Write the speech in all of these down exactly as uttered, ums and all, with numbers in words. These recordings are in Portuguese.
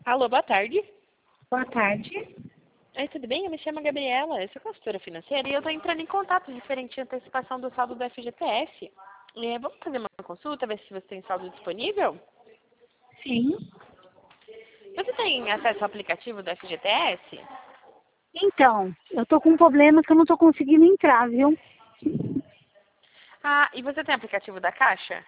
Alô, boa tarde. Boa tarde. Oi, tudo bem? Eu me chamo Gabriela, eu sou consultora financeira e eu estou entrando em contato referente à antecipação do saldo do F G T S. É, vamos fazer uma consulta, ver se você tem saldo disponível? Sim. Você tem acesso ao aplicativo do F G T S? Então, eu tô com um problema que eu não tô conseguindo entrar, viu? Ah, e você tem aplicativo da Caixa?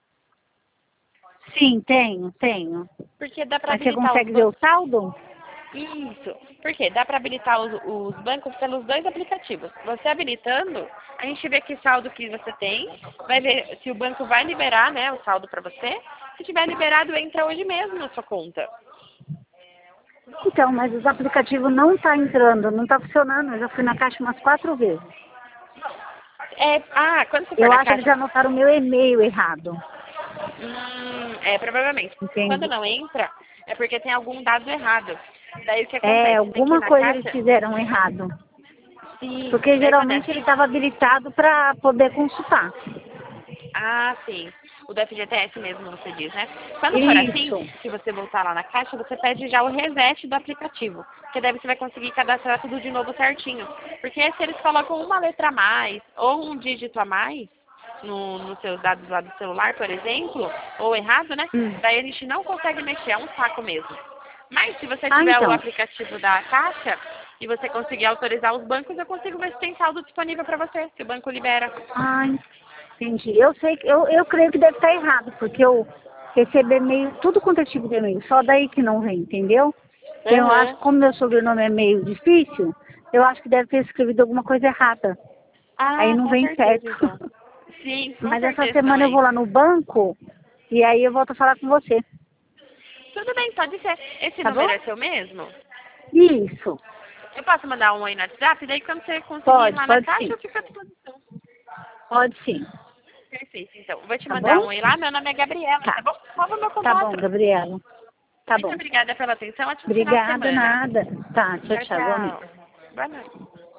Sim, tenho, tenho. Porque dá para Mas você habilitar os consegue ver o bancos. saldo? Isso. Porque dá para habilitar os, os bancos pelos dois aplicativos. Você habilitando, a gente vê que saldo que você tem, vai ver se o banco vai liberar, né, o saldo para você. Se tiver liberado, entra hoje mesmo na sua conta. Então, mas os aplicativos não tá entrando, não tá funcionando. Eu já fui na caixa umas quatro vezes. É, ah, quando você for Eu na acho que eles caixa, já anotaram o meu e-mail errado. hum, é, provavelmente. Quando Entende? não entra, é porque tem algum dado errado. Daí o que É, acontece? Você tem que ir alguma na coisa eles caixa. fizeram errado. Sim, Porque daí geralmente acontece. ele estava habilitado para poder consultar. Ah, sim. O do F G T S mesmo, você diz, né? Quando for assim, Isso. se você voltar lá na caixa, você pede já o reset do aplicativo. Porque daí você vai conseguir cadastrar tudo de novo certinho. Porque se eles colocam uma letra a mais ou um dígito a mais no, nos seus dados lá do celular, por exemplo, ou errado, né? Hum. Daí a gente não consegue mexer, é um saco mesmo. Mas se você Ah, tiver o então. aplicativo da Caixa e você conseguir autorizar os bancos, eu consigo ver se tem saldo disponível para você, se o banco libera. Ah, entendi. Eu sei que eu, eu creio que deve estar errado, porque eu recebi e-mail, tudo quanto é tipo de e-mail, só daí que não vem, entendeu? Então, eu acho Aham. que como meu sobrenome é meio difícil, eu acho que deve ter escrevido alguma coisa errada. Aí Ah, não com vem certeza, certo. então. Sim, com Mas essa certeza semana eu vou também. lá no banco e aí eu volto a falar com você, Tudo bem, pode ser. Esse tá bom? número é seu mesmo? Isso. Eu posso mandar um oi no WhatsApp? Daí quando você conseguir ir Pode, lá na pode caixa, sim. eu fico à disposição. Pode sim. Perfeito, então. Vou te Tá mandar bom? um oi lá. Meu nome é Gabriela, tá Tá. bom? Salva meu Tá bom, contato. Gabriela. Tá Muito bom. obrigada pela atenção. Ótimo final de Obrigada, semana. nada. Tá, tchau, Tchau, tchau, igualmente. tchau. Boa noite.